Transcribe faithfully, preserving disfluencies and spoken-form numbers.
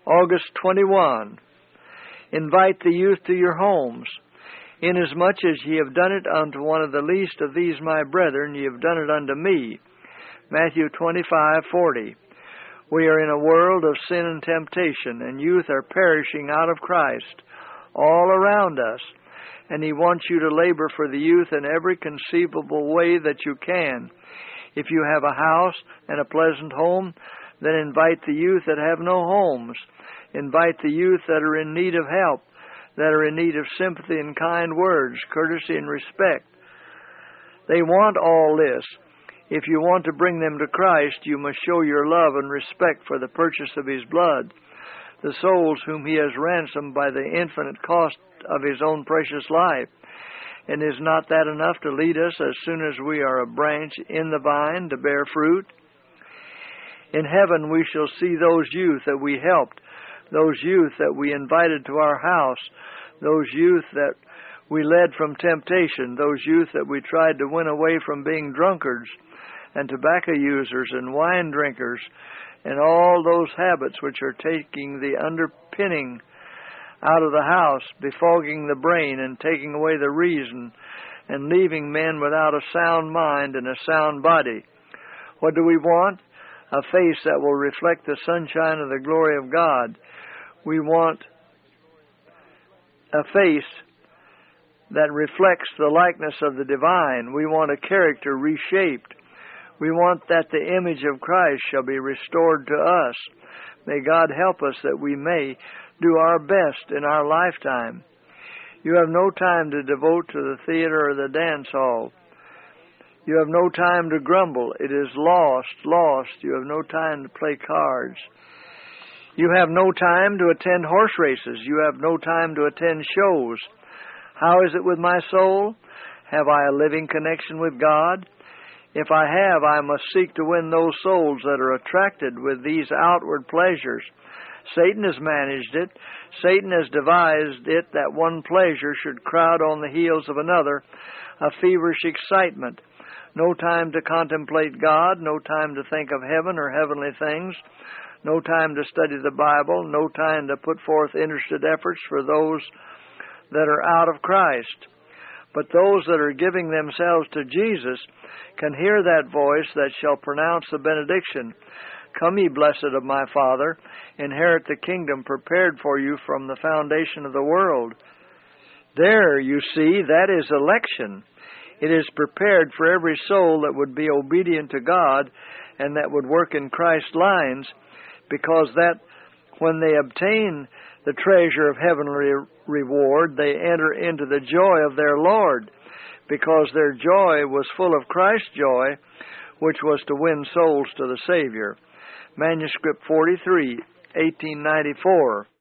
August twenty-first. Invite the youth to your homes. Inasmuch as ye have done it unto one of the least of these my brethren, ye have done it unto me. Matthew twenty-five forty. We are in a world of sin and temptation, and youth are perishing out of Christ all around us. And He wants you to labor for the youth in every conceivable way that you can. If you have a house and a pleasant home, then invite the youth that have no homes. Invite the youth that are in need of help, that are in need of sympathy and kind words, courtesy and respect. They want all this. If you want to bring them to Christ, you must show your love and respect for the purchase of His blood, the souls whom He has ransomed by the infinite cost of His own precious life. And is not that enough to lead us as soon as we are a branch in the vine to bear fruit? In heaven we shall see those youth that we helped, those youth that we invited to our house, those youth that we led from temptation, those youth that we tried to win away from being drunkards and tobacco users and wine drinkers, and all those habits which are taking the underpinning out of the house, befogging the brain and taking away the reason, and leaving men without a sound mind and a sound body. What do we want? A face that will reflect the sunshine of the glory of God. We want a face that reflects the likeness of the divine. We want a character reshaped. We want that the image of Christ shall be restored to us. May God help us that we may do our best in our lifetime. You have no time to devote to the theater or the dance hall. You have no time to grumble. It is lost, lost. You have no time to play cards. You have no time to attend horse races. You have no time to attend shows. How is it with my soul? Have I a living connection with God? If I have, I must seek to win those souls that are attracted with these outward pleasures. Satan has managed it. Satan has devised it that one pleasure should crowd on the heels of another, a feverish excitement. No time to contemplate God, no time to think of heaven or heavenly things, no time to study the Bible, no time to put forth interested efforts for those that are out of Christ. But those that are giving themselves to Jesus can hear that voice that shall pronounce the benediction. Come, ye blessed of my Father, inherit the kingdom prepared for you from the foundation of the world. There, you see, that is election. It is prepared for every soul that would be obedient to God and that would work in Christ's lines, because that when they obtain the treasure of heavenly reward, they enter into the joy of their Lord, because their joy was full of Christ's joy, which was to win souls to the Savior. Manuscript forty-three, eighteen ninety-four.